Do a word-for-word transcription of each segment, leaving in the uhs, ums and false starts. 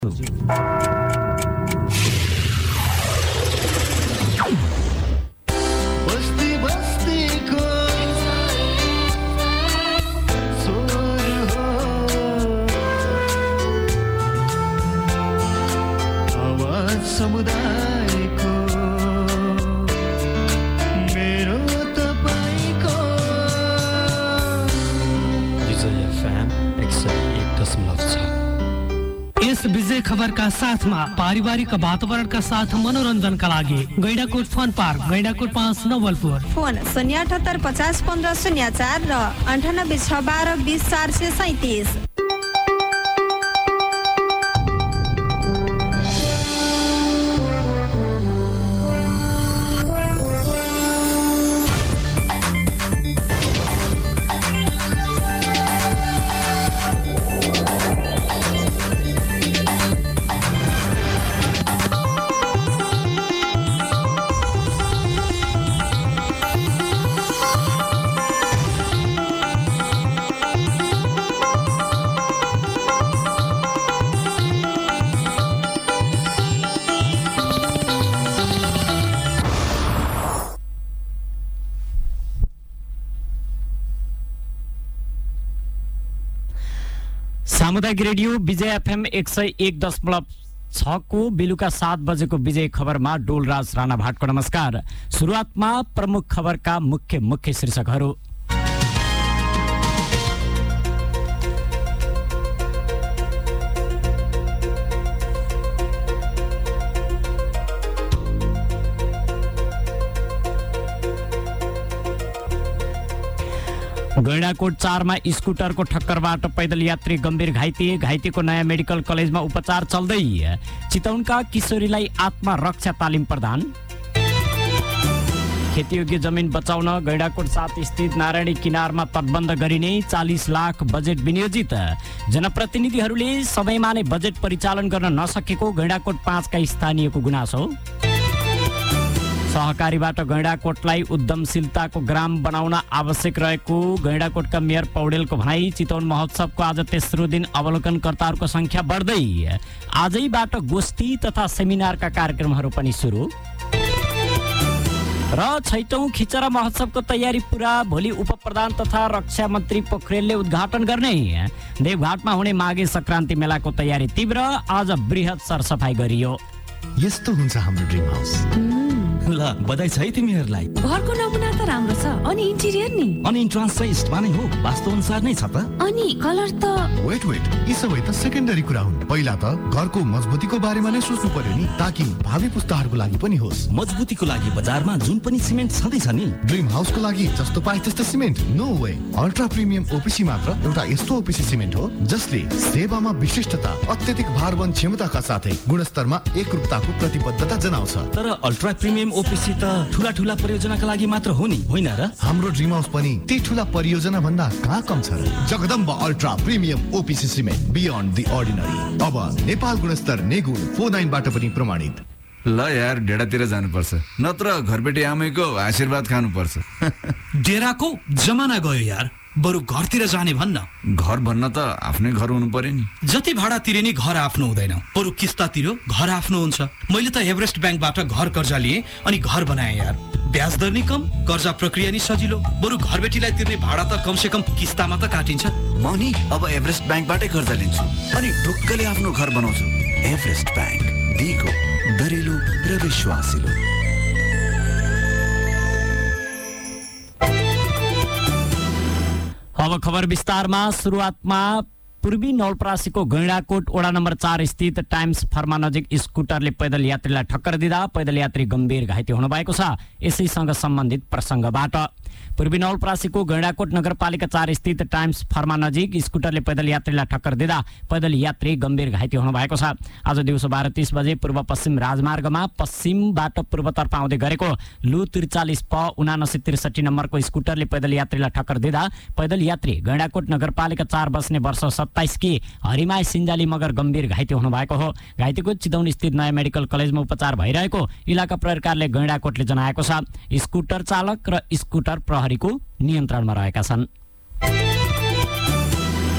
समुदायको मेरो तपाईको विजय एफएम एक सय एक दशमलव छ। यस विजय खबरका साथमा पारिवारिक वातावरणका साथ मनोरञ्जनका लागि गैंडाकोट फन पार्क, गैंडाकोट पाँच नवलपुर। फोन शून्य अठहत्तर पचास पन्ध्र शून्य चार र अन्ठानब्बे छ बाह्र बिस चार सय सैतिस। सामुदायिक रेडियो विजय एफएम एक सय एक दशमलव छ को बेलुका सात बजेको विजय खबरमा डोलराज राणा भाटको नमस्कार। सुरुवातमा प्रमुख खबरका मुख्य मुख्य शीर्षकहरू। गैंडाकोट चारमा स्कुटरको ठक्करबाट पैदल यात्री गम्भीर घाइते, घाइतेको नयाँ मेडिकल कलेजमा उपचार चल्दै। चितवनका किशोरीलाई आत्मरक्षा तालिम प्रदान। खेतीयोग्य जमिन बचाउन गैंडाकोट सात स्थित नारायणी किनारमा तटबन्ध गरिने चालीस लाख बजेट विनियोजित। जनप्रतिनिधिहरूले समयमा नै बजेट परिचालन गर्न नसकेको गैंडाकोट पाँचका स्थानीयको गुनासो। सहकारीबाट गैंडाकोटलाई उद्यमशीलताको ग्राम बनाउन आवश्यक रहेको गैंडाकोटका मेयर पौडेलको भनाई। चितवन महोत्सवको आज तेस्रो दिन अवलोकनकर्ताहरूको संख्या बढ्दै। आजैबाट गोष्ठी तथा सेमिनारका कार्यक्रमहरू पनि सुरु। र छैटौं खिचरा महोत्सवको तयारी पूरा। भोलि उपप्रधान तथा रक्षा मन्त्री पोखरेलले उद्घाटन गर्ने। देवघाटमा हुने माघे संक्रान्ति मेलाको तयारी तीव्र। आज बृहत सरसफाई गरियो। यस्तो हुन्छ हाम्रो ड्रिम हाउस। ल बधाई छ है तिमीहरूलाई। घरको नमुना त राम्रो छ, अनि इन्टिरियर नि? अनि इन्ट्रान्स चाहिँ इस्टमा नै हो, वास्तु अनुसार नै छ त। अनि कलर त? वेट वेट, यी सबै त सेकेन्डरी कुरा हुन्। पहिला त घरको मजबुतीको बारेमा नै सोच्नु पर्यो नि, ताकि भावी पुस्ताहरूको लागि पनि होस्। मजबुतीको लागि बजारमा जुन पनि सिमेन्ट छँदैछ नि, ड्रिम हाउसको लागि जस्तो पाए त्यस्तै cement no way. Ultra premium OPC मात्र एउटा यस्तो ओपिसी सिमेन्ट हो जसले सेवामा विशिष्टता, अत्यधिक भारवहन क्षमताका साथै गुणस्तरमा एकरूपताको प्रतिबद्धता जनाउँछ। तर अल्ट्रा प्रिमियम ओपिसी त ठुला ठुला परियोजनाका लागि मात्र हो नि, होइन र? हाम्रो ड्रिम हाउस पनि ती ठुला परियोजना भन्दा कहाँ कम छ र? Jagadamba ultra premium OPC cement, beyond the ordinary. अब नेपाल गुणस्तर नेगुण फोर नाइनबाट पनि प्रमाणित। ल यार, डेरातिर जानुपर्छ, नत्र घरबेटी आमैको आशीर्वाद खानुपर्छ। डेराको जमाना गयो यार, बरु घरतिर जाने भन्न। घर भन्न त आफ्नै घर हुनु पर्यो नि। जति भाडा तिरे नि घर आफ्नो हुँदैन, बरु किस्ता तिरो घर आफ्नो हुन्छ। मैले त एभरेस्ट ब्याङ्कबाट घर कर्जा लिएँ अनि घर बनाएँ यार। ब्याज दर नि कम, कर्जा प्रक्रिया नि सजिलो, बरु घरबेटीलाई तिर्ने भाडा त कम से कम किस्तामा त काटिन्छ। म नि अब एभरेस्ट ब्याङ्कबाटै कर्जा लिन्छु अनि ढुक्कले आफ्नो घर बनाउँछु। एभरेस्ट ब्याङ्क, दिगो, दरिलो र विश्वासिलो। अब खबर विस्तारमा। सुरुवातमा पूर्वी नवलपरासीको गैंडाकोट वडा नम्बर चार स्थित टाइम्स फर्मा नजिक स्कुटरले पैदल यात्रीलाई ठक्कर दिँदा पैदल यात्री गम्भीर घाइते हुनु भएको छ। यसैसँग सम्बन्धित प्रसङ्गबाट पूर्वी नवलपरासीको गैंडाकोट नगरपालिका चार स्थित टाइम्स फर्मा नजिक स्कुटरले पैदल यात्रीलाई ठक्कर दिँदा पैदल यात्री गम्भीर घाइते हुनु भएको छ। आज दिउँसो बाह्र तीस बजे पूर्व पश्चिम राजमार्गमा पश्चिमबाट पूर्वतर्फ आउँदै गरेको लु त्रिचालिस प उनासी त्रिसठी नम्बरको स्कुटरले पैदल यात्रीलाई ठक्कर दिँदा पैदल यात्री गैंडाकोट नगरपालिका चार बस्ने वर्ष सत्ताइस की हरिमाई सिन्जाली मगर गम्भीर घाइते हुनु भएको हो। घाइतेको चितवन स्थित नयाँ मेडिकल कलेजमा उपचार भइरहेको इलाका प्रहरीकारले गैंडाकोटले जनाएको छ। स्कुटर चालक र स्कुटर प्रहरीको नियन्त्रणमा रहेका छन्।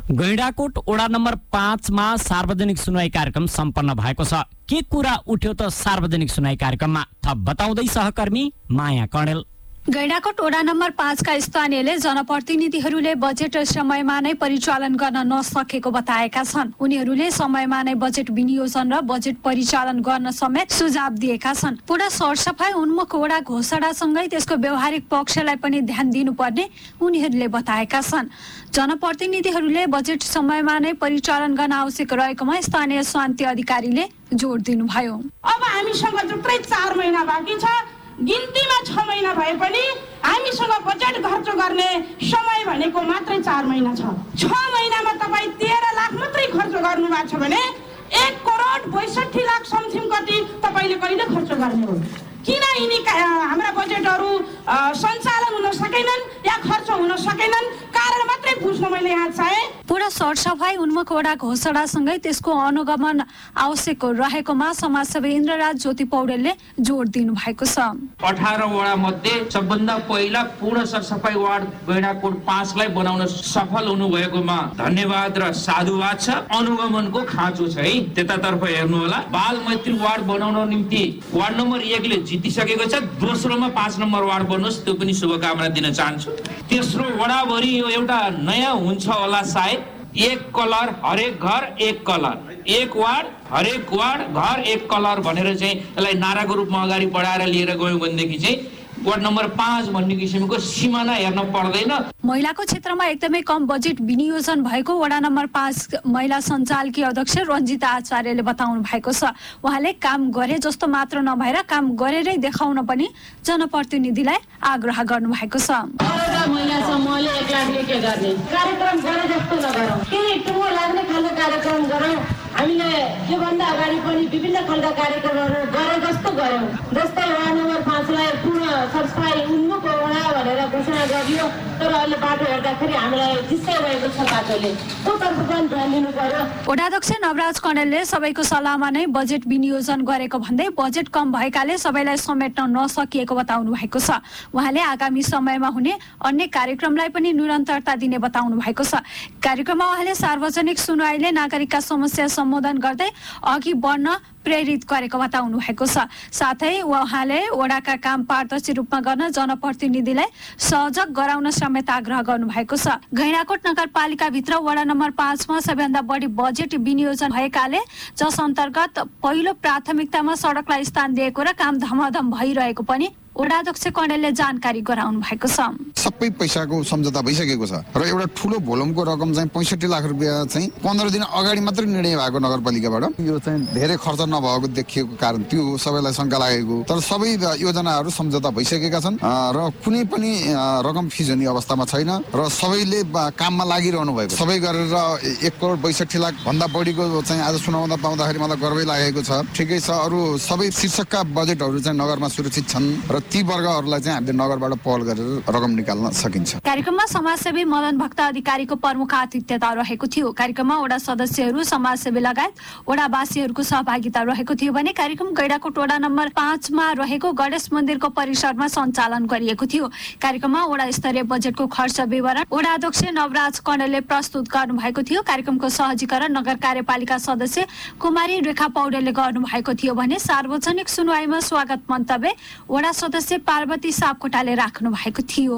गैंडाकोट वडा नम्बर पाँचमा सार्वजनिक सुनवाई कार्यक्रम सम्पन्न भएको छ। के कुरा उठ्यो त सार्वजनिक सुनवाई कार्यक्रममा, थप बताउँदै सहकर्मी माया कणेल। गैंडाकोट वडा नम्बर पाँचका स्थानीयले जनप्रतिनिधिहरूले बजेट समयमा नै परिचालन गर्न नसकेको बताएका छन्। उनीहरूले समयमा नै बजेट विनियोजन र बजेट परिचालन गर्न समेत सुझाव दिएका छन्। पूरा सरसफाई उन्मुख वडा घोषणासँगै त्यसको व्यवहारिक पक्षलाई पनि ध्यान दिनुपर्ने उनीहरूले बताएका छन्। जनप्रतिनिधिहरूले बजेट समयमा नै परिचालन गर्न आवश्यक रहेकोमा स्थानीय शान्ति अधिकारीले जोड दिनुभयो। अब हामीसँग जुत्रै चार महिना बाँकी छ, गिन्तीमा छ महिना भए पनि हामीसँग बजेट खर्च गर्ने समय भनेको मात्रै चार महिना छ। छ महिनामा तपाईँ तेह्र लाख मात्रै खर्च गर्नु भएको छ भने एक करोड बैसठी लाख समथिङ कति तपाईँले कहिले खर्च गर्ने हो? किन यिनी हाम्रा बजेटहरू सञ्चालन हुन सकेनन् या खर्च हुन सकेनन्? कारण मात्रै बुझ्न मैले यहाँ चाहे। पूरा सरसफाई उन्मुख वडा घोषणासँगै त्यसको अनुगमन आवश्यक रहेकोमा समाजसेवी इन्द्रराज ज्योति पौडेलले जोड दिनु भएको छ। अठार वडा मध्ये सबभन्दा पहिला पूर्ण सरसफाई वार्ड गैंडाकोट पाँचलाई बनाउन सफल हुनुभएकोमा धन्यवाद र साधुवाद छ। अनुगमनको खाँचो छ है, त्यतातर्फ हेर्नु होला। बाल मैत्री वार्ड बनाउन निम्ति वार्ड नम्बर एकले जितिसकेको छ। दोस्रोमा पाँच नम्बर वार्ड बन्नुहोस्, त्यो पनि शुभकामना दिन चाहन्छु। तेस्रो वडाभरि यो एउटा नयाँ हुन्छ होला सायद, एक कलर हरेक घर एक कलर, एक वार्ड हरेक वार्ड घर एक कलर भनेर चाहिँ यसलाई नाराको रूपमा अगाडि बढाएर लिएर गयौँ भनेदेखि चाहिँ वार्ड नम्बर पाँच भन्ने किसिमको सिमाना हेर्न पर्दैन। महिलाको क्षेत्रमा एकदमै कम बजेट विनियोजन भएको वडा नम्बर पाँच महिला सञ्चालकी अध्यक्ष रञ्जिता आचार्यले बताउनु भएको छ। उहाँले काम गरे जस्तो मात्र नभएर काम गरेरै देखाउन पनि जनप्रतिनिधिलाई आग्रह गर्नु भएको छ। महिला समूहले एक लाखले के गर्ने कार्यक्रम गरे जस्तो नगरौँ, केही टुङ्गो लाग्ने खालको कार्यक्रम गरौँ। हामीले योभन्दा अगाडि पनि विभिन्न खालका कार्यक्रमहरू गरे जस्तो गऱ्यौँ। जस्तै वडा नम्बर पाँचलाई पूर्ण सरसफाई उन्मुख वडा भनेर घोषणा गरियो, तर अहिले बाटो हेर्दाखेरि हामीलाई चिसै रहेको छ बाटोले, त्योतर्फ पनि ध्यान दिनु पर्यो। वडाध्यक्ष नवराज कणेलले सबैको सल्लाहमा नै बजेट विनियोजन गरेको भन्दै बजेट कम भएकाले सबैलाई समेट्न नसकिएको बताउनु भएको छ। उहाँले आगामी समयमा हुने अन्य कार्यक्रमलाई पनि निरन्तरता दिने बताउनु भएको छ। कार्यक्रममा उहाँले सार्वजनिक सुनवाईले नागरिकका समस्या सम्बोधन गर्दै अघि बढ्न प्रेरित गरेको बताउनु भएको छ। साथै उहाँले वडाका काम पारदर्शी रूपमा गर्न जनप्रतिनिधिलाई सहयोग गराउन समेत आग्रह गर्नु भएको छ। गैंडाकोट नगरपालिकाभित्र वडा नम्बर पाँचमा सबैभन्दा बढी बजेट विनियोजन भएकाले जस अन्तर्गत पहिलो प्राथमिकतामा सडकलाई स्थान दिएको र काम धमाधम भइरहेको पनि वडाध्यक्ष कणेलले जानकारी गराउनु भएको छ। सबै पैसाको सम्झौता भइसकेको छ र एउटा ठुलो भोलुमको रकम चाहिँ पैँसठी लाख रुपियाँ चाहिँ पन्ध्र दिन अगाडि मात्रै निर्णय भएको नगरपालिकाबाट। यो चाहिँ धेरै खर्च नभएको देखिएको कारण त्यो सबैलाई शङ्का लागेको, तर सबै योजनाहरू सम्झौता भइसकेका छन् र कुनै पनि रकम फिज हुने अवस्थामा छैन र सबैले काममा लागिरहनु भएको। सबै गरेर एक करोड बैसठी लाख भन्दा बढीको चाहिँ आज सुनाउँदा पाउँदाखेरि मलाई गर्वै लागेको छ। ठिकै छ, अरू सबै शीर्षकका बजेटहरू चाहिँ नगरमा सुरक्षित छन् र ती वर्गहरूलाई चाहिँ हामीले नगरबाट पहल गरेर रकम निकाल्न सकिन्छ। कार्यक्रममा समाजसेवी मदन भक्त अधिकारीको प्रमुख आतिथ्यता रहेको थियो। कार्यक्रममा वडा सदस्यहरू, समाजसेवी लगायत वडावासीहरूको सहभागिता रहेको थियो भने कार्यक्रम गैंडाकोट वडा नम्बर पाँचमा रहेको गणेश मन्दिरको परिसरमा सञ्चालन गरिएको थियो। कार्यक्रममा वडा स्तरीय बजेटको खर्च विवरण वडा अध्यक्ष नवराज कणेलले प्रस्तुत गर्नु भएको थियो। कार्यक्रमको सहजीकरण नगर कार्यपालिका सदस्य कुमारी रेखा पौडेलले गर्नु भएको थियो भने सार्वजनिक सुनवाईमा स्वागत मन्तव्य वडा सदस्य पार्वती सापकोटाले राख्नु भएको थियो।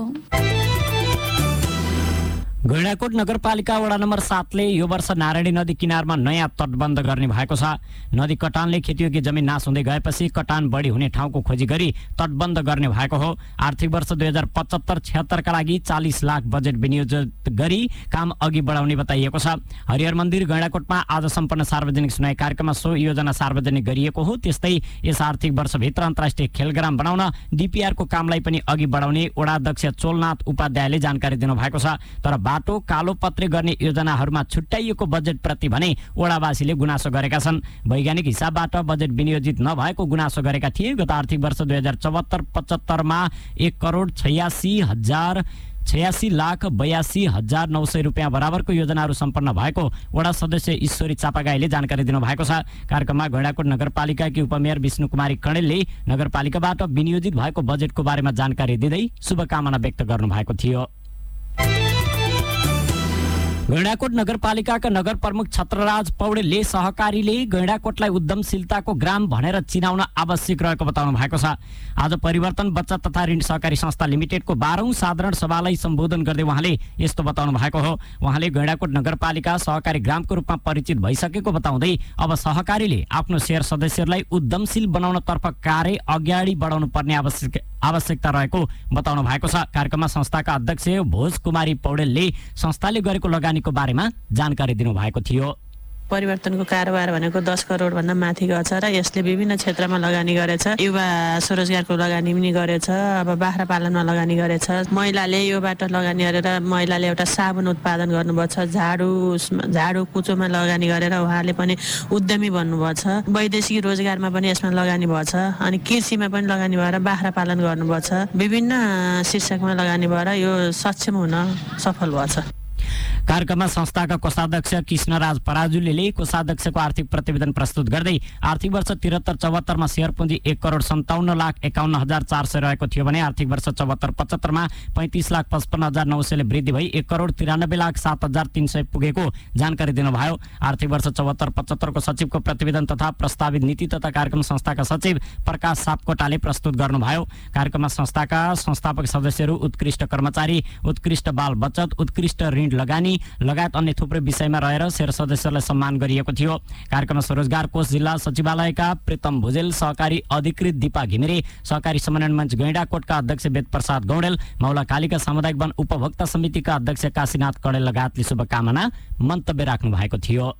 गैंडाकोट नगरपालिका वडा नम्बर सातले यो वर्ष नारायणी नदी किनारमा नयाँ तटबन्ध गर्ने भएको छ। नदी कटानले खेतीयोग्य जमिन नाश हुँदै गएपछि कटान बढी हुने ठाउँको खोजी गरी तटबन्ध गर्ने भएको हो। आर्थिक वर्ष दुई हजार पचहत्तर छिहत्तरका लागि चालिस लाख बजेट विनियोजित गरी काम अघि बढाउने बताइएको छ। हरिहर मन्दिर गैंडाकोटमा आज सम्पन्न सार्वजनिक सुनवाई कार्यक्रममा सो योजना सार्वजनिक गरिएको हो। त्यस्तै यस आर्थिक वर्षभित्र अन्तर्राष्ट्रिय खेलग्राम बनाउन डिपिआरको कामलाई पनि अघि बढाउने वडाध्यक्ष चोलनाथ उपाध्यायले जानकारी दिनुभएको छ। तर बाटो कालोपत्रे गर्ने योजनाहरूमा छुट्याइएको बजेट प्रति भने वडावासीले गुनासो गरेका छन्। वैज्ञानिक हिसाबबाट बजेट विनियोजित नभएको गुनासो गरेका थिए। गत आर्थिक वर्ष दुई हजार चौहत्तर पचहत्तरमा एक करोड छयासी हजार छयासी लाख बयासी हजार नौ सय रुपियाँ बराबरको योजनाहरू सम्पन्न भएको वडा सदस्य ईश्वरी चापागाईले जानकारी दिनुभएको छ। कार्यक्रममा गैंडाकोट नगरपालिकाकी उपमेयर विष्णु कुमारी कणेलले नगरपालिकाबाट विनियोजित भएको बजेटको बारेमा जानकारी दिँदै शुभकामना व्यक्त गर्नुभएको थियो। गैंडाकोट नगरपालिकाका नगर प्रमुख छत्रराज पौडेलले सहकारीले गैंडाकोटलाई उद्यमशीलताको ग्राम भनेर चिनाउन आवश्यक रहेको बताउनु भएको छ। आज परिवर्तन बचत तथा ऋण सहकारी संस्था लिमिटेडको बाह्रौं साधारण सभालाई सम्बोधन गर्दै उहाँले यस्तो बताउनु भएको हो। उहाँले गैंडाकोट नगरपालिका सहकारी ग्रामको रूपमा परिचित भइसकेको बताउँदै अब सहकारीले आफ्नो शेयर सदस्यहरूलाई उद्यमशील बनाउनतर्फ कार्य अगाडि बढाउनु पर्ने आवश्यक आवश्यकता रहेको बताउनु भएको छ। कार्यक्रममा संस्थाका अध्यक्ष भोज कुमारी पौडेलले संस्थाले गरेको लगानीको बारेमा जानकारी दिनुभएको थियो। परिवर्तनको कारोबार भनेको दस करोड भन्दा माथि गएको छ र यसले विभिन्न क्षेत्रमा लगानी गरेछ। युवा स्वरोजगारको लगानी पनि गरेछ, अब बाख्रा पालनमा लगानी गरेछ। महिलाले योबाट लगानी गरेर महिलाले एउटा साबुन उत्पादन गर्नुभएको छ। झाडु झाडु कुचोमा लगानी गरेर उहाँले पनि उद्यमी बन्नुभएको छ। वैदेशिक रोजगारमा पनि यसमा लगानी भएको छ। अनि कृषिमा पनि लगानी भएर बाख्रा पालन गर्नुभएको छ। विभिन्न शीर्षकमा लगानी भएर यो सक्षम हुन सफल भएको छ। कार्यक्रममा संस्थाका कोषाध्यक्ष कृष्णराज पराजुलीले कोषाध्यक्षको आर्थिक प्रतिवेदन प्रस्तुत गर्दै आर्थिक वर्ष त्रिहत्तर चौहत्तरमा शेयर पुँजी एक करोड सन्ताउन्न लाख एकाउन्न हजार चार सय रहेको थियो भने आर्थिक वर्ष चौहत्तर पचहत्तरमा पैँतिस लाख पचपन्न हजार नौ सयले वृद्धि भई एक करोड तिरानब्बे लाख सात हजार तीन सय पुगेको जानकारी दिनुभयो। आर्थिक वर्ष चौहत्तर पचहत्तरको सचिवको प्रतिवेदन तथा प्रस्तावित नीति तथा कार्यक्रम संस्थाका सचिव प्रकाश सापकोटाले प्रस्तुत गर्नुभयो। कार्यक्रममा संस्थाका संस्थापक सदस्यहरू, उत्कृष्ट कर्मचारी, उत्कृष्ट बाल बचत, उत्कृष्ट ऋण लगानी लगायत अन्य थुप्रै विषयमा रहेर शेयर सदस्यहरूलाई सम्मान गरिएको थियो। कार्यक्रममा स्वरोजगार कोष जिल्ला सचिवालयका प्रीतम भुजेल, सहकारी अधिकृत दीपा घिमिरे, सहकारी समन्वय मञ्च गैंडाकोटका अध्यक्ष वेद प्रसाद गौडेल, मौलाकालीका सामुदायिक वन उपभोक्ता समितिका अध्यक्ष काशीनाथ कडेल लगायतले शुभकामना मन्तव्य राख्नु भएको थियो।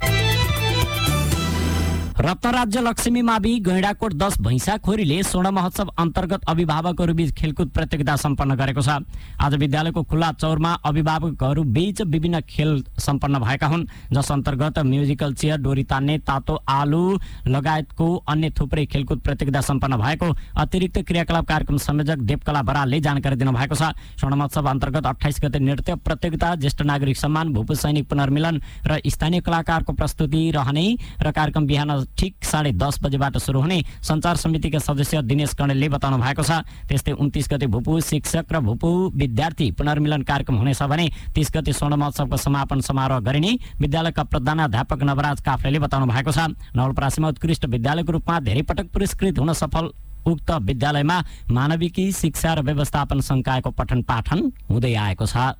रत्नराज्य लक्ष्मी मावि गैंडाकोट दस भैंसाखोरीले स्वर्ण महोत्सव अन्तर्गत अभिभावकहरू बीच खेलकुद प्रतियोगिता सम्पन्न गरेको छ। आज विद्यालयको खुल्ला चौरमा अभिभावकहरू बीच विभिन्न खेल सम्पन्न भएका हुन्, जस अन्तर्गत म्युजिकल चेयर, डोरी तान्ने, तातो आलु लगायतको अन्य थुप्रै खेलकुद प्रतियोगिता सम्पन्न भएको अतिरिक्त क्रियाकलाप कार्यक्रम संयोजक देवकला बरालले जानकारी दिनुभएको छ। स्वर्ण महोत्सव अन्तर्गत अट्ठाइस गते नृत्य प्रतियोगिता, ज्येष्ठ नागरिक सम्मान, भूपू सैनिक पुनर्मिलन र स्थानीय कलाकारको प्रस्तुति रहने र कार्यक्रम बिहान ठीक साढे दस बजेबाट सुरु हुने सञ्चार समितिका सदस्य दिनेश कणेलले बताउनु भएको छ। त्यस्तै उन्तीस गते भूपू शिक्षक र भूपू विद्यार्थी पुनर्मिलन कार्यक्रम हुनेछ भने तीस गते स्वर्ण महोत्सवको समापन समारोह गरिने विद्यालयका प्रधानाध्यापक नवराज काफ्लेले बताउनु भएको छ। नवलपरासीमा उत्कृष्ट विद्यालयको रूपमा धेरै पटक पुरस्कृत हुन सफल उक्त विद्यालयमा मानविकी शिक्षा र व्यवस्थापन संकायको पठन पाठन हुँदै आएको छ।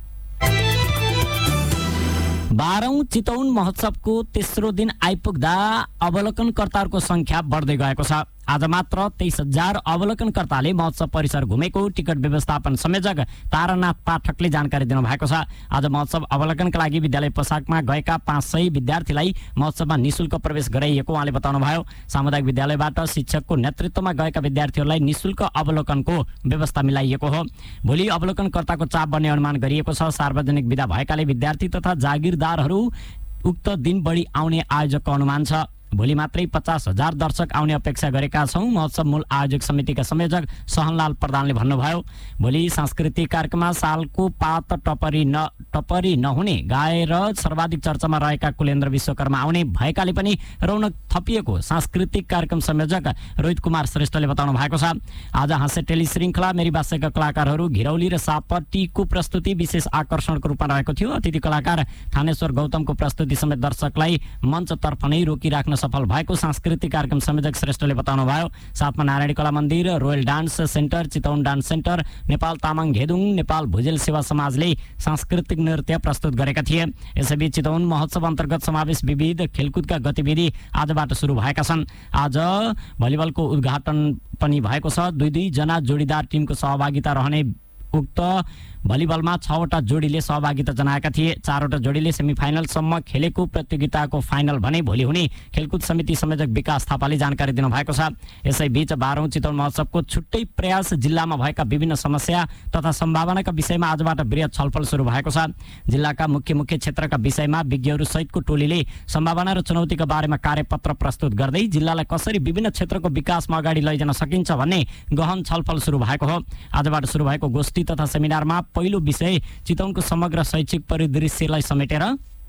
बाह्रौं चितौन महोत्सवको तेस्रो दिन आइपुग्दा अवलोकनकर्ताहरूको संख्या बढ्दै गएको छ। आज मात्र तेइस हजार अवलोकनकर्ताले महोत्सव परिसर घुमेको टिकट व्यवस्थापन संयोजक तारानाथ पाठकले जानकारी दिनुभएको छ। आज महोत्सव अवलोकनका लागि विद्यालय पोसाकमा गएका पाँच सय विद्यार्थीलाई महोत्सवमा निशुल्क प्रवेश गराइएको उहाँले बताउनुभयो। सामुदायिक विद्यालयबाट शिक्षकको नेतृत्वमा गएका विद्यार्थीहरूलाई निशुल्क अवलोकनको व्यवस्था मिलाइएको हो। भोलि अवलोकनकर्ताको चाप बढ्ने अनुमान गरिएको छ। सार्वजनिक विदा भएकाले विद्यार्थी तथा जागिरदारहरू उक्त दिन बढी आउने आयोजकको अनुमान छ। भोलि मात्रै पचास हजार दर्शक आउने अपेक्षा गरेका छौं, महोत्सव मूल आयोजक समितिका संयोजक सहनलाल प्रधानले भन्नुभयो। भोलि सांस्कृतिक कार्यक्रममा सालको पात टपरी न टपरी नहुने गाएर सर्वाधिक चर्चामा रहेका कुलेन्द्र विश्वकर्मा आउने भएकाले पनि रौनक थपिएको सांस्कृतिक कार्यक्रम संयोजक रोहित कुमार श्रेष्ठले बताउनु भएको छ। आज हाँस्य टेली श्रृङ्खला मेरी बासेका कलाकारहरू घिरौली र सापटीको प्रस्तुति विशेष आकर्षणको रूपमा रहेको थियो। अतिथि कलाकार थानेश्वर गौतमको प्रस्तुति समेत दर्शकलाई मञ्चतर्फ नै रोकिराख्न सफल भएको सांस्कृतिक कार्यक्रम संयोजक श्रेष्ठले बताउनुभयो। साथमा Narayani Kala Mandir, royal dance centre, Chitwan dance centre, Nepal Tamang घेदुङ, नेपाल भुजेल सेवा समाजले सांस्कृतिक नृत्य प्रस्तुत गरेका थिए। यसैबीच चितौन महोत्सव अन्तर्गत समावेश विविध खेलकुदका गतिविधि आजबाट सुरु भएका छन्। आज भलिबलको उद्घाटन पनि भएको छ। दुई दुई जना जोडीदार टिमको सहभागिता रहने उक्त भलिबलमा छवटा जोडीले सहभागिता जनाएका थिए। चारवटा जोडीले सेमिफाइनलसम्म खेलेको प्रतियोगिताको फाइनल भने भोलि हुने खेलकुद समिति संयोजक विकास थापाले जानकारी दिनुभएको छ। यसैबीच बाह्रौं चितौन महोत्सवको छुट्टै प्रयास जिल्लामा भएका विभिन्न समस्या तथा सम्भावनाका विषयमा आजबाट वृहत छलफल सुरु भएको छ। जिल्लाका मुख्य मुख्य क्षेत्रका विषयमा विज्ञहरू सहितको टोलीले सम्भावना र चुनौतीका बारेमा कार्यपत्र प्रस्तुत गर्दै जिल्लालाई कसरी विभिन्न क्षेत्रको विकासमा अगाडि लैजान सकिन्छ भन्ने गहन छलफल सुरु भएको हो। आजबाट सुरु भएको गोष्ठी तथा सेमिनारमा पहिलो विषय चितौनको समग्र शैक्षिक परिदृश्यलाई समेटेर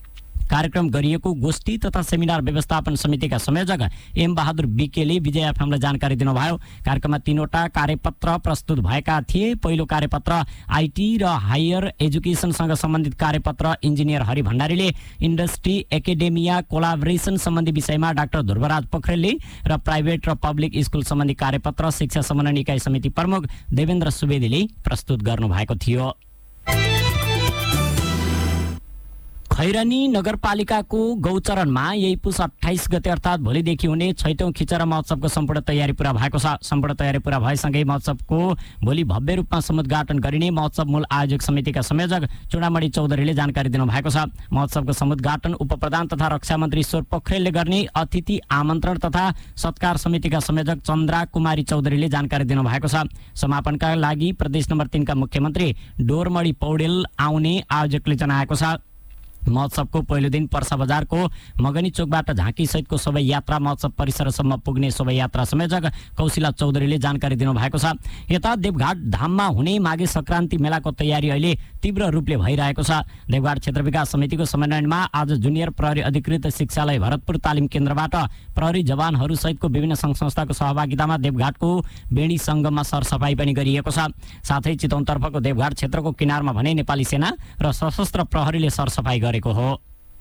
कार्यक्रम गरिएको गोष्ठी तथा सेमिनार व्यवस्थापन समितिका संयोजक एम बहादुर बिकेले विजय एफएमलाई जानकारी दिनुभयो। कार्यक्रममा तीनवटा कार्यपत्र प्रस्तुत भएका थिए। पहिलो कार्यपत्र आईटी र हायर एजुकेसनसँग सम्बन्धित कार्यपत्र इन्जिनियर हरि भण्डारीले, इन्डस्ट्री एकाडेमिया कोलाबोरेसन सम्बन्धी विषयमा डाक्टर ध्रुवराज पोखरेलले र प्राइभेट र पब्लिक स्कुल सम्बन्धी कार्यपत्र शिक्षा समन्वय इकाइ समिति प्रमुख देवेन्द्र सुवेदीले प्रस्तुत गर्नु भएको थियो। खैरानी नगरपालिकाको गौचरणमा यही पुस अट्ठाइस गते अर्थात् भोलिदेखि हुने छैटौं खिचरा महोत्सवको सम्पूर्ण तयारी पूरा भएको छ। सम्पूर्ण तयारी पूरा भएसँगै महोत्सवको भोलि भव्य रूपमा समुद्घाटन गरिने महोत्सव मूल आयोजक समितिका संयोजक चुडामणि चौधरीले जानकारी दिनुभएको छ। महोत्सवको समुद्घाटन उपप्रधान तथा रक्षा मन्त्री ईश्वर पोखरेलले गर्ने अतिथि आमन्त्रण तथा सत्कार समितिका संयोजक चन्द्रा कुमारी चौधरीले जानकारी दिनुभएको छ। समापनका लागि प्रदेश नम्बर तीन का मुख्यमन्त्री डोरमणि पौडेल आउने आयोजकले जनाएको छ। महोत्सवको पहिलो दिन पर्सा बजारको मगनी चोकबाट झाँकी सहितको शोभा यात्रा महोत्सव परिसरसम्म पुग्ने शोभा यात्रा संयोजक कौशिला चौधरीले जानकारी दिनुभएको छ। यता देवघाट धाममा हुने माघे संक्रान्ति मेलाको तयारी अहिले तीव्र रूपले भइरहेको छ। देवघाट क्षेत्र विकास समितिको समन्वयमा आज जुनियर प्रहरी अधिकृत शिक्षालय भरतपुर तालिम केन्द्रबाट प्रहरी जवानहरू सहितको विभिन्न सङ्घ संस्थाको सहभागितामा देवघाटको बेणी सङ्गममा सरसफाई पनि गरिएको छ। साथै चितवनतर्फको देवघाट क्षेत्रको किनारमा भने नेपाली सेना र सशस्त्र प्रहरीले सरसफाई गरेको हो।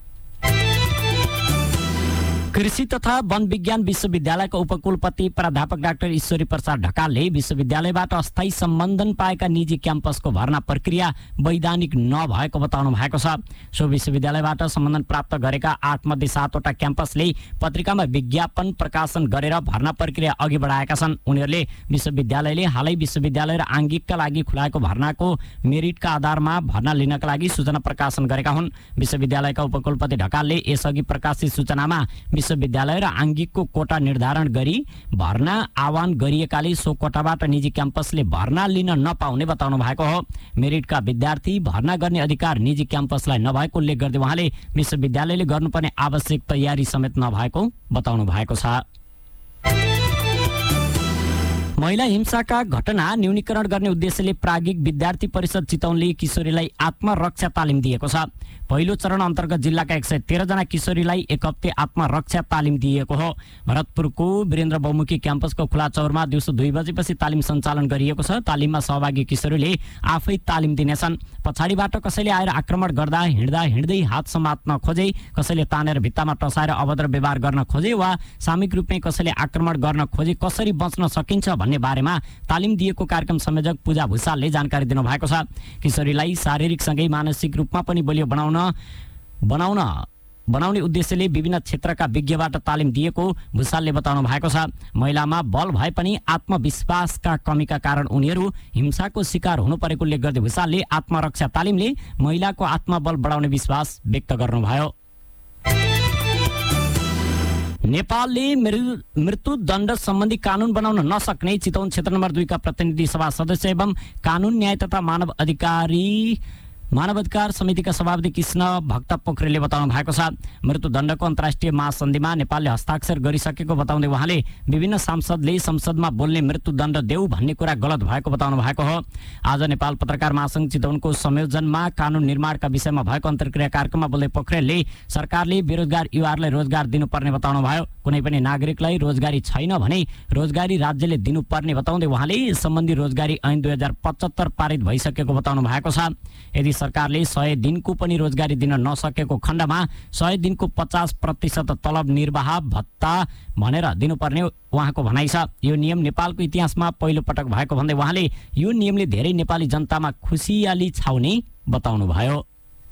कृषि तथा वन विज्ञान विश्वविद्यालयका उपकुलपति प्राध्यापक डाक्टर ईश्वरी प्रसाद ढकालले विश्वविद्यालयबाट अस्थायी सम्बन्धन पाएका निजी क्याम्पसको भर्ना प्रक्रिया वैधानिक नभएको बताउनु भएको छ। सो विश्वविद्यालयबाट सम्बन्धन प्राप्त गरेका आठ मध्ये सातवटा क्याम्पसले पत्रिकामा विज्ञापन प्रकाशन गरेर भर्ना प्रक्रिया अघि बढाएका छन्। उनीहरूले विश्वविद्यालयले हालै विश्वविद्यालय र आङ्गिकका लागि खुलाएको भर्नाको मेरिटका आधारमा भर्ना लिनका लागि सूचना प्रकाशन गरेका हुन्। विश्वविद्यालयका उपकुलपति ढकालले यसअघि प्रकाशित सूचनामा विश्वविद्यालय र आङ्गिकको कोटा निर्धारण गरी भर्ना आह्वान गरिएकाले सो कोटाबाट निजी क्याम्पसले भर्ना लिन नपाउने बताउनु भएको हो। मेरिटका विद्यार्थी भर्ना गर्ने अधिकार निजी क्याम्पसलाई नभएको उल्लेख गर्दै उहाँले विश्वविद्यालयले गर्नुपर्ने आवश्यक तयारी समेत नभएको बताउनु भएको छ। महिला हिंसाका घटना न्यूनीकरण गर्ने उद्देश्यले प्राज्ञिक विद्यार्थी परिषद चितवनले किशोरीलाई आत्मरक्षा तालिम दिएको छ। पहिलो चरण अन्तर्गत जिल्लाका एक सय तेह्र जना किशोरीलाई एक हप्ते आत्मरक्षा तालिम दिएको हो। भरतपुरको वीरेन्द्र बहुमुखी क्याम्पसको खुला चौरमा दिउँसो दुई बजेपछि तालिम सञ्चालन गरिएको छ। तालिममा सहभागी किशोरीले आफै तालिम दिनेछन्। पछाडिबाट कसैले आएर आक्रमण गर्दा हिँड्दा हिँड्दै हात समात्न खोजे, कसैले तानेर भित्तामा टसाएर अभद्र व्यवहार गर्न खोजे वा सामूहिक रूपमै कसैले आक्रमण गर्न खोजे कसरी बच्न सकिन्छ भन्ने बारेमा तालिम दिएको कार्यक्रम संयोजक पूजा भुसालले जानकारी दिनुभएको छ। किशोरीलाई शारीरिक सँगै मानसिक रूपमा पनि बलियो बनाउन बनाउन बनाउने उद्देश्यले विभिन्न क्षेत्रका विज्ञबाट तालिम दिएको भुसालले बताउनु भएको छ। महिलामा बल भए पनि आत्मविश्वासका कमीका कारण उनीहरू हिंसाको शिकार हुनु परेको उल्लेख गर्दै भुसालले आत्मरक्षा तालिमले महिलाको आत्मबल बढाउने विश्वास व्यक्त गर्नुभयो। नेपालले मृत्युदण्ड सम्बन्धी कानून बनाउन नसक्ने चितवन क्षेत्र नम्बर दुई का प्रतिनिधि सभा सदस्य एवं कानून न्याय तथा मानव अधिकारी मानवाधिकार समितिका सभापति कृष्ण भक्त पोखरेलले बताउनु भएको छ। मृत्युदण्डको अन्तर्राष्ट्रिय महासन्धिमा नेपालले हस्ताक्षर गरिसकेको बताउँदै उहाँले विभिन्न सांसदले संसदमा बोल्ने मृत्युदण्ड देऊ भन्ने कुरा गलत भएको बताउनु भएको हो। आज नेपाल पत्रकार महासंघ चितवनको संयोजनमा कानून निर्माणका विषयमा भएको अन्तर्क्रिया कार्यक्रममा बोल्दै पोखरेलले सरकारले बेरोजगार युवाहरूलाई रोजगार दिनुपर्ने बताउनु भयो। कुनै पनि नागरिकलाई रोजगारी छैन भने रोजगारी राज्यले दिनुपर्ने बताउँदै उहाँले यस सम्बन्धी रोजगारी ऐन दुई हजार पचहत्तर पारित भइसकेको बताउनु भएको छ। यदि सरकारले सय दिनको पनि रोजगारी दिन नसकेको खण्डमा सय दिनको पचास प्रतिशत तलब निर्वाह भत्ता भनेर दिनुपर्ने उहाँको भनाइ छ। यो नियम नेपालको इतिहासमा पहिलो पटक भएको भन्दै उहाँले यो नियमले धेरै नेपाली जनतामा खुसियाली छाउने बताउनुभयो।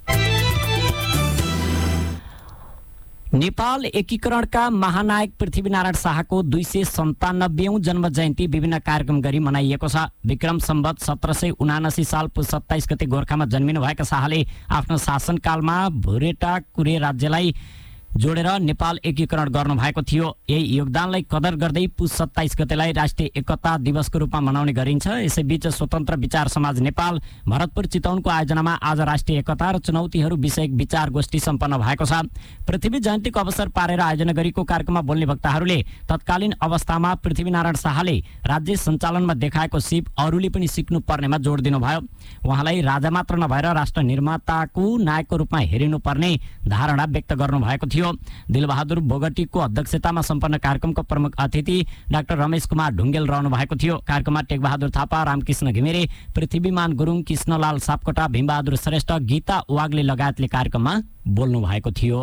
नेपाल एकीकरणका महानायक पृथ्वीनारायण शाहको दुई सय सन्तानब्बेौं जन्म जयन्ती विभिन्न कार्यक्रम गरी मनाइएको छ। विक्रम सम्वत सत्र सय उनासी साल पुस सत्ताइस गते गोर्खामा जन्मिनु भएका शाहले आफ्नो शासनकालमा भुरेटा कुरे राज्यलाई जोडेर नेपाल एकीकरण गर्नु भएको थियो। यही योगदानलाई कदर गर्दै पुस सत्ताइस गतेलाई राष्ट्रिय एकता दिवसको रूपमा मनाउने गरिन्छ। यसैबीच स्वतन्त्र विचार समाज नेपाल भरतपुर चितवनको आयोजनामा आज राष्ट्रिय एकता र चुनौतीहरू विषयक विचार गोष्ठी सम्पन्न भएको छ। पृथ्वी जयन्तीको अवसर पारेर आयोजना गरिएको कार्यक्रममा बोल्ने वक्ताहरूले तत्कालीन अवस्थामा पृथ्वीनारायण शाहले राज्य सञ्चालनमा देखाएको सिप अरूले पनि सिक्नु पर्नेमा जोड दिनुभयो। उहाँलाई राजा मात्र नभएर राष्ट्र निर्माताको नायकको रूपमा हेरिनुपर्ने धारणा व्यक्त गर्नुभएको थियो। दिलबहादुर बोगटीको अध्यक्षतामा सम्पन्न कार्यक्रमको प्रमुख अतिथि डाक्टर रमेश कुमार ढुङ्गेल रहनु भएको थियो। कार्यक्रममा टेकबहादुर थापा, रामकृष्ण घिमिरे, पृथ्वीमान गुरुङ, कृष्णलाल सापकोटा, भीमबहादुर श्रेष्ठ, गीता वाग्ले लगायतले कार्यक्रममा बोल्नु भएको थियो।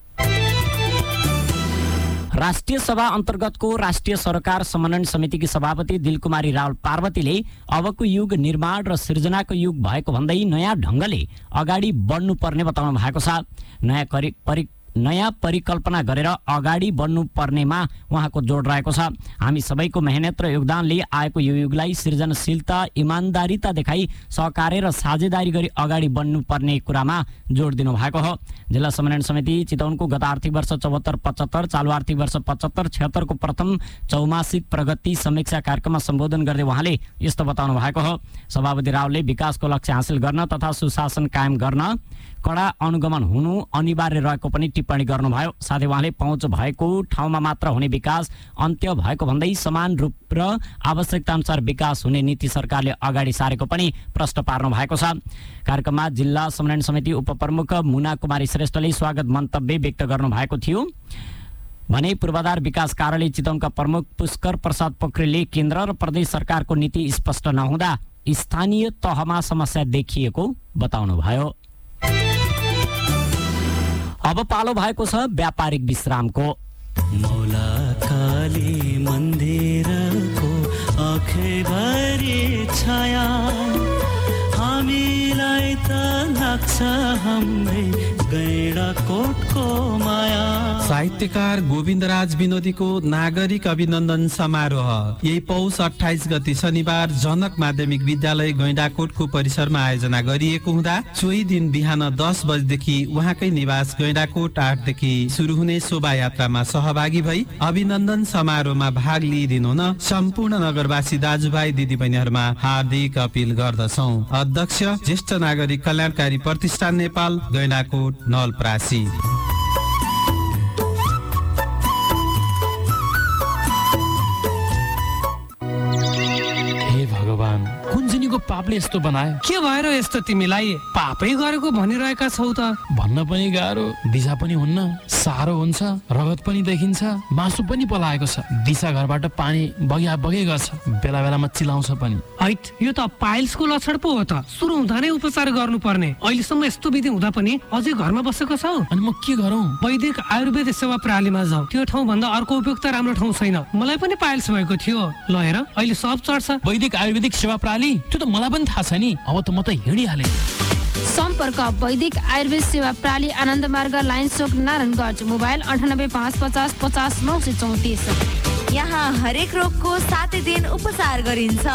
राष्ट्रिय सभा अन्तर्गतको राष्ट्रिय सरकार समन्वयन समितिकी सभापति दिलकुमारी रावल पार्वतीले अबको युग निर्माण र सृजनाको युग भएको भन्दै नयाँ ढङ्गले अगाडि बढ्नुपर्ने बताउनु भएको छ। नयाँ परि नयाँ परिकल्पना गरेर अगाडि बढ्नु पर्नेमा उहाँको जोड रहेको छ। हामी सबैको मेहनत र योगदानले आएको यो युगलाई सृजनशीलता, इमान्दारिता देखाई सहकार्य र साझेदारी गरी अगाडि बढ्नु पर्ने कुरामा जोड दिनु भएको हो। जिल्ला समन्वयन समिति चितवनको गत आर्थिक वर्ष चौहत्तर पचहत्तर चालु आर्थिक वर्ष पचहत्तर छत्तरको प्रथम चौमासिक प्रगति समीक्षा कार्यक्रममा सम्बोधन गर्दै उहाँले यस्तो बताउनु भएको हो। सभापति रावलले विकासको लक्ष्य हासिल गर्न तथा सुशासन कायम गर्न कडा अनुगमन हुनु अनिवार्य रहेको पनि टिप्पणी गर्नुभयो। साथै उहाँले पहुँच भएको ठाउँमा मात्र हुने विकास अन्त्य भएको भन्दै समान रूप र आवश्यकता अनुसार विकास हुने नीति सरकारले अगाडि सारेको पनि प्रश्न पार्नु भएको छ। कार्यक्रममा जिल्ला समन्वयन समिति उपप्रमुख मुना कुमारी श्रेष्ठले स्वागत मन्तव्य व्यक्त गर्नु भएको थियो भने पूर्वाधार विकास कार्यालय चितवनका प्रमुख पुष्कर प्रसाद पोखरेलले केन्द्र र प्रदेश सरकारको नीति स्पष्ट नहुँदा स्थानीय तहमा समस्या देखिएको बताउनुभयो। अब पालो भएको छ व्यापारिक विश्रामको। मौला काली मन्दिरको आँखैभरि छाया हामीलाई त लाग्छ हाम्रै गैंडाकोटको माया। साहित्यकार गोविन्दराज विनोदीको नागरिक अभिनन्दन समारोह यही पौष अठाइस गते शनिबार जनक माध्यमिक विद्यालय गैंडाकोटको परिसरमा आयोजना गरिएको हुँदा सोही दिन बिहान दस बजेदेखि उहाँकै निवास गैंडाकोट आठदेखि सुरु हुने शोभायात्रामा सहभागी भई अभिनन्दन समारोहमा भाग लिइदिनु हुन सम्पूर्ण नगरवासी दाजुभाइ दिदीबहिनीहरूमा हार्दिक अपील गर्दछौ। अध्यक्ष ज्येष्ठ नागरिक कल्याणकारी प्रतिष्ठान नेपाल गैंडाकोट नलप्रासी। हे भगवान, कुञ्जनीको पापले यस्तो बनायो? के भएर यस्तो तिमीलाई? पापै गरेको भनिरहेका छौ त। भन्न पनि गाह्रो, दिशा पनि हुन्न, साह्रो हुन्छ, रगत पनि देखिन्छ, मासु पनि पलाएको छ, दिशा घरबाट पानी बगिया बगै गर्छ, बेला बेलामा चिलाउँछ पनि। हैट, यो त पाइल्सको लक्षण पो हो त। सुरु हुँदा नै उपचार गर्नुपर्ने। अहिलेसम्म यस्तो विधि हुँदा पनि अझै घरमा बसेको छौ? अनि म के गरौँ? वैदिक आयुर्वेद सेवा प्रणालीमा जाऊ। त्यो ठाउँ भन्दा अर्को उपयुक्त राम्रो ठाउँ छैन। मलाई पनि पाइल्स भएको थियो। ल हेर, अहिले सब चढ्छ। वैदिक आयुर्वेदिक सेवा प्रणाली? त्यो त मलाई पनि थाहा छ नि। अब त म त हिँडिहालेँ। सम्पर्क वैदिक आयुर्वेद सेवा प्रणाली, आनन्द मार्ग, लाइन चोक, नारायणगञ्ज। मोबाइल अन्ठानब्बे पाँच पचास पचास नौ सय चौतिस। यहाँ हरेक रोगको सातै दिन उपचार गरिन्छ।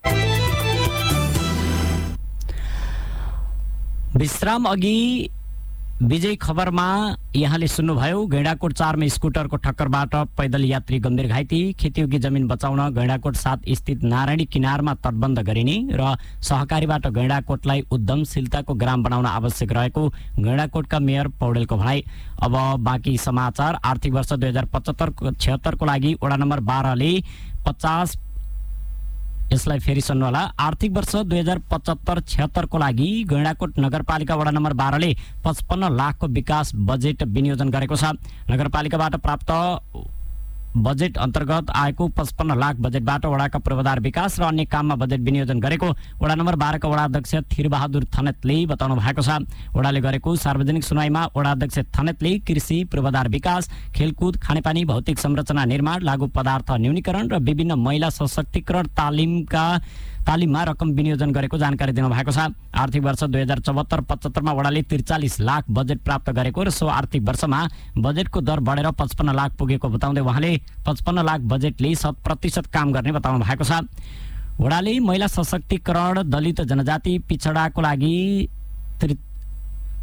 विश्राम अघि विजय खबरमा यहाँले सुन्नुभयो गैंडाकोट चारमा स्कुटरको ठक्करबाट पैदल यात्री गम्भीर घाइते। खेतीयोग्य जमिन बचाउन गैंडाकोट सात स्थित नारायणी किनारमा तटबन्ध गरिने र सहकारीबाट गैंडाकोटलाई उद्यमशीलताको ग्राम बनाउन आवश्यक रहेको गैंडाकोटका मेयर पौडेलको भनाई। अब बाँकी समाचार। आर्थिक वर्ष दुई हजार पचहत्तर छिहत्तरको लागि वडा नम्बर बाह्रले पचास यसलाई फेरि सुन्नुहोला। आर्थिक वर्ष दुई हजार पचहत्तर छिहत्तरको लागि गैंडाकोट नगरपालिका वडा नम्बर बाह्रले पचपन्न लाखको विकास बजेट विनियोजन गरेको छ। नगरपालिकाबाट प्राप्त बजेट अन्तर्गत आएको पचपन्न लाख बजेटबाट वडाका पूर्वाधार विकास र अन्य काममा बजेट विनियोजन गरेको वडा नम्बर बाह्रका वडा अध्यक्ष थिरबहादुर थनेतले बताउनु भएको छ। वडाले गरेको सार्वजनिक सुनवाईमा वडा अध्यक्ष थनेतले कृषि, पूर्वाधार विकास, खेलकुद, खानेपानी, भौतिक संरचना निर्माण, लागू पदार्थ न्यूनीकरण र विभिन्न महिला सशक्तिकरण तालिमका तालिममा रकम विनियोजन गरेको जानकारी दिनुभएको छ। आर्थिक वर्ष दुई हजार चौहत्तर पचहत्तरमा वडाले त्रिचालिस लाख बजेट प्राप्त गरेको र सो आर्थिक वर्षमा बजेटको दर बढेर पचपन्न लाख पुगेको बताउँदै उहाँले पचपन्न लाख बजेटले शत प्रतिशत काम गर्ने बताउनु भएको छ। वडाले महिला सशक्तिकरण, दलित जनजाति, पिछडाको लागि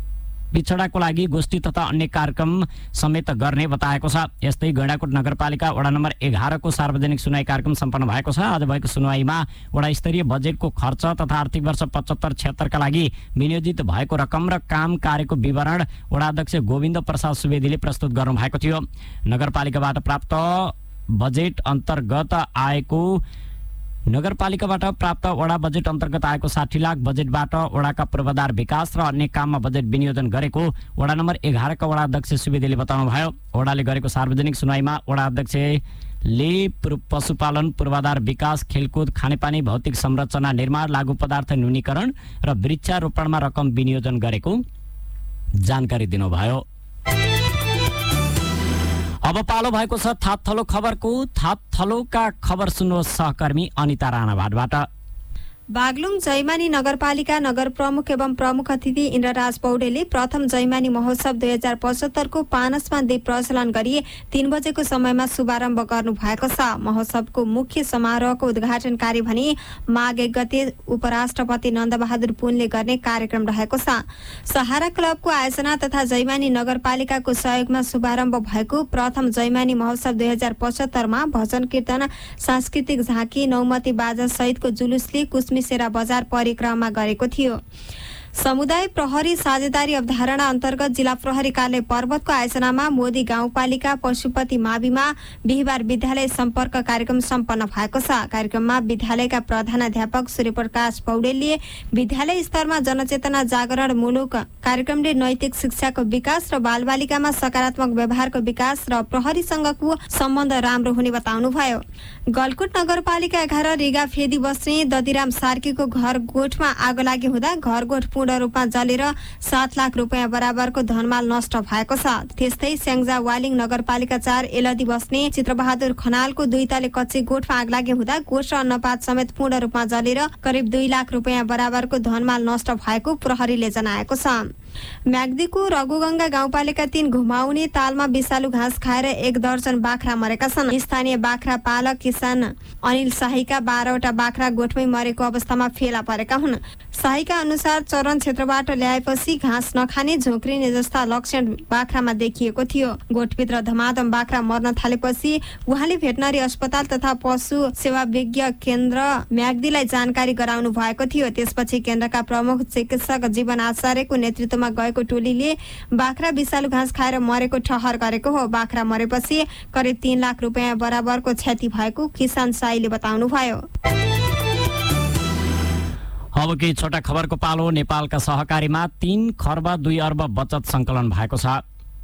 पिछडाको लागि गोष्ठी तथा अन्य कार्यक्रम समेत गर्ने बताएको छ। यस्तै गैंडाकोट नगरपालिका वडा नम्बर एघारको सार्वजनिक सुनवाई कार्यक्रम सम्पन्न भएको छ। आज भएको सुनवाईमा वडा स्तरीय बजेटको खर्च तथा आर्थिक वर्ष पचहत्तर छिहत्तरका लागि विनियोजित भएको रकम र काम कार्यको विवरण वडा अध्यक्ष गोविन्द प्रसाद सुवेदीले प्रस्तुत गर्नु भएको थियो। नगरपालिकाबाट प्राप्त बजेट अन्तर्गत आएको नगरपालिकाबाट प्राप्त वडा बजेट अन्तर्गत आएको साठी लाख बजेटबाट वडाका पूर्वाधार विकास र अन्य काममा बजेट विनियोजन गरेको वडा नम्बर एघारका वडा अध्यक्ष सुवेदीले बताउनुभयो। वडाले गरेको सार्वजनिक सुनवाईमा वडा अध्यक्षले पशुपालन, पूर्वाधार विकास, खेलकुद, खानेपानी, भौतिक संरचना निर्माण, लागू पदार्थ न्यूनीकरण र वृक्षारोपणमा रकम विनियोजन गरेको जानकारी दिनुभयो। अब पालो भएको छ थाप थलो खबरको। थाप थलोका खबर सुन्नुहोस् सहकर्मी अनिता राणा भाटबाट। बागलुङ जैमानी नगरपालिका नगर प्रमुख एवं प्रमुख अतिथि इन्द्रराज पौडेलले प्रथम जैमानी महोत्सव दुई हजार पचहत्तरको पानसमा दीप प्रज्वलन गरी तीन बजेको समयमा शुभारम्भ गर्नु भएको छ। महोत्सवको मुख्य समारोहको उद्घाटनकारी भने माघ एक गते उपराष्ट्रपति नन्दबहादुर पुनले गर्ने कार्यक्रम रहेको छ। सहारा क्लबको आयोजना तथा जैमानी नगरपालिकाको सहयोगमा शुभारम्भ भएको प्रथम जैमानी महोत्सव दुई हजार पचहत्तरमा भजन कीर्तन, सांस्कृतिक झाँकी, नौमती बाजा सहितको जुलुसले कुस्मी सेरा बजार परिक्रमा गरेको थियो। समुदाय प्रहरी साझेदारी अवधारणा अन्तर्गत जिल्ला प्रहरी कार्यालय पर्वतको आयोजनामा मोदी गाउँपालिका पशुपति माविमा बिहिबार विद्यालय सम्पर्क कार्यक्रम सम्पन्न भएको छ। कार्यक्रममा विद्यालयका प्रधानाध्यापक सूर्यप्रकाश पौडेलले विद्यालय स्तरमा जनचेतना जागरण मूलक कार्यक्रमले नैतिक शिक्षाको विकास र बालबालिकामा सकारात्मक व्यवहारको विकास र प्रहरीसँगको सम्बन्ध राम्रो हुने बताउनुभयो। गलकुट नगरपालिका एघार रिगा फेदी बस्ने ददिराम सार्कीको घर गोठमा आगो लागि हुँदा घर गोठ पूर्ण रूपमा जलेर सात लाख रुपियाँ बराबरको धनमाल नष्ट भएको छ। त्यस्तै स्याङ्जा वालिङ नगरपालिका चार एलदी बस्ने चित्रबहादुर खनालको दुई तले कच्ची गोठमा आग लागि हुँदा गोठ र अन्नपात समेत पूर्ण रूपमा जलेर करिब दुई लाख रुपियाँ बराबरको धनमाल नष्ट भएको प्रहरीले जनाएको छ। म्याग्दीको रघुगंगा गाउँपालिका तीन घुमाउने तालमा विषालु घाँस खाएर एक दर्जन बाख्रा मरेका छन्। स्थानीय बाख्रा पालक किसान अनिल शाहीका बाह्रवटा बाख्रा गोठमै मरेको अवस्थामा फेला परेका हुन्। शाहीका अनुसार चरण क्षेत्रबाट ल्याएपछि घाँस नखाने, झोक्रिने जस्ता लक्षण बाख्रामा देखिएको थियो। गोठभित्र धमाधम बाख्रा मर्न थालेपछि उहाँले भेटनरी अस्पताल तथा पशु सेवा विज्ञ केन्द्र म्याग्दीलाई जानकारी गराउनु भएको थियो। त्यसपछि केन्द्रका प्रमुख चिकित्सक जीवन आचार्यको नेतृत्वमा गएको टोलीले बाख्रा विषालु घाँस खाएर मरेको ठहर गरेको हो। बाख्रा मरेपछि करिब तीन लाख रुपियाँ बराबरको क्षति भएको किसान साईले बताउनुभयो। अब केही छोटा खबरको पालो। नेपालका सहकारीमा तीन खर्ब दुई अर्ब बचत संकलन भएको छ।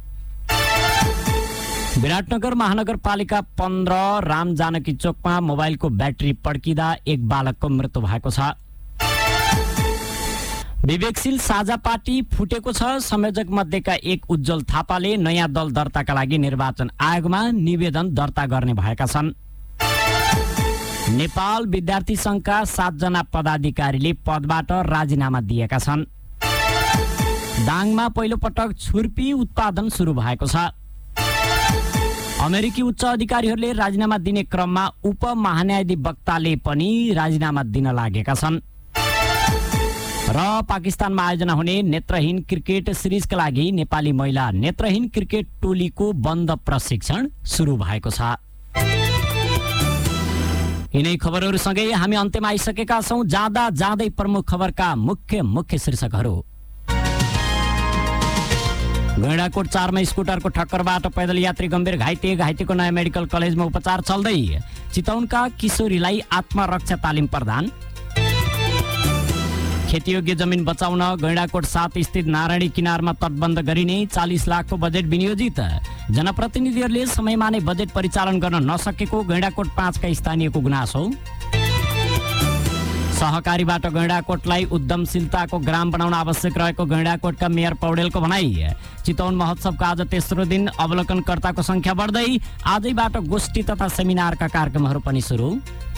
विराटनगर महानगरपालिका पन्ध्र राम जानकी चोकमा मोबाइलको ब्याट्री पड्किँदा एक बालकको मृत्यु भएको छ। विवेकशील साझा पार्टी फुटेको छ। संयोजक मध्येका एक उज्जवल थापाले नयाँ दल दर्ताका लागि निर्वाचन आयोगमा निवेदन दर्ता गर्ने भएका छन्। नेपाल विद्यार्थी संघका सातजना पदाधिकारीले पदबाट राजीनामा दिएका छन्। दाङमा पहिलो पटक छुर्पी उत्पादन सुरु भएको छ। अमेरिकी उच्च अधिकारीहरूले राजीनामा दिने क्रममा उपमहान्यायाधिवक्ताले पनि राजीनामा दिन लागेका छन्। र पाकिस्तानमा आयोजना हुने नेत्रहीन क्रिकेट सिरिजका लागि नेपाली महिला नेत्रहीन क्रिकेट टोलीको बन्द प्रशिक्षण सुरु भएको छ। यिनै खबरहरूसँगै हामी अन्त्यमा आइसकेका छौं। जाँदा जाँदै प्रमुख खबरका मुख्य मुख्य शीर्षकहरू। गैंडाकोट चारमा स्कुटरको ठक्करबाट पैदल यात्री गम्भीर घाइते, घाइतेको नयाँ मेडिकल कलेजमा उपचार चल्दै। चितौनका किशोरीलाई आत्मरक्षा तालिम प्रदान। खेतीयोग्य जमिन बचाउन गैंडाकोट सात स्थित नारायणी किनारमा तटबन्ध गरिने चालीस लाखको बजेट विनियोजित। जनप्रतिनिधिहरूले समयमा नै बजेट परिचालन गर्न नसकेको गैंडाकोट पाँचका स्थानीयको गुनासो। सहकारीबाट गैंडाकोटलाई उद्यमशीलताको ग्राम बनाउन आवश्यक रहेको गैंडाकोटका मेयर पौडेलको भनाई। चितवन महोत्सवको आज तेस्रो दिन अवलोकनकर्ताको संख्या बढ्दै। आजैबाट गोष्ठी तथा सेमिनारका कार्यक्रमहरू पनि सुरु।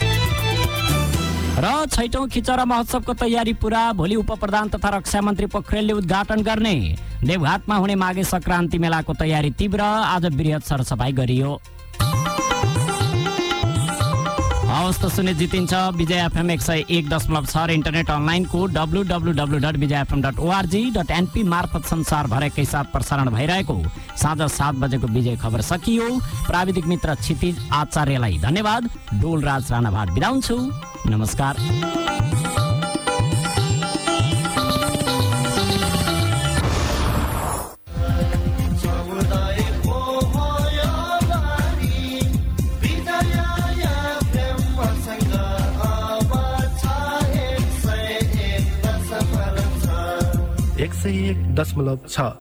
र छैटौं खिचरा महोत्सवको तयारी पूरा। भोलि उपप्रधान तथा रक्षा मन्त्री पोखरेलले उद्घाटन गर्ने। देवघाटमा हुने माघे संक्रान्ति मेलाको तयारी तीव्र। आज वृहत सरसफाई गरियो। हवस् त सुने जितिन्छ विजय एफएम एक सय एक दशमलव छ र इन्टरनेट अनलाइनको W W W dot Vijay FM dot ORG dot NP मार्फत संसारभरकै साथ प्रसारण भइरहेको साँझ सात बजेको विजय खबर सकियो। प्राविधिक मित्र क्षितिज आचार्यलाई धन्यवाद। डोलराज राणाभाट बिदा हुन्छु। नमस्कार। एक सय एक दशमलव छ।